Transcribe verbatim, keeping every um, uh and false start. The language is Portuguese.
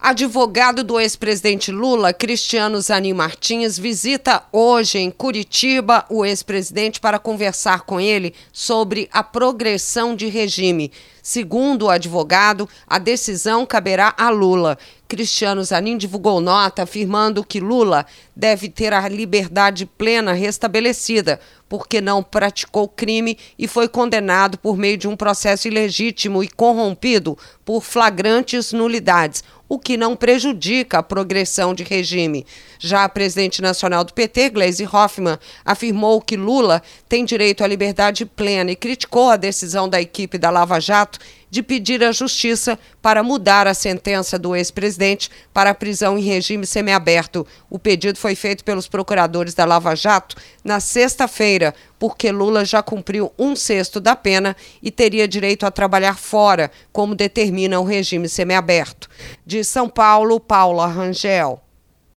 Advogado do ex-presidente Lula, Cristiano Zanin Martins, visita hoje em Curitiba o ex-presidente para conversar com ele sobre a progressão de regime. Segundo o advogado, a decisão caberá a Lula. Cristiano Zanin divulgou nota afirmando que Lula deve ter a liberdade plena restabelecida, porque não praticou crime e foi condenado por meio de um processo ilegítimo e corrompido por flagrantes nulidades, o que não prejudica a progressão de regime. Já a presidente nacional do P T, Gleisi Hoffmann, afirmou que Lula tem direito à liberdade plena e criticou a decisão da equipe da Lava Jato de pedir à Justiça para mudar a sentença do ex-presidente para a prisão em regime semiaberto. O pedido foi feito pelos procuradores da Lava Jato na sexta-feira, porque Lula já cumpriu um sexto da pena e teria direito a trabalhar fora, como determina o regime semiaberto. De São Paulo, Paula Rangel.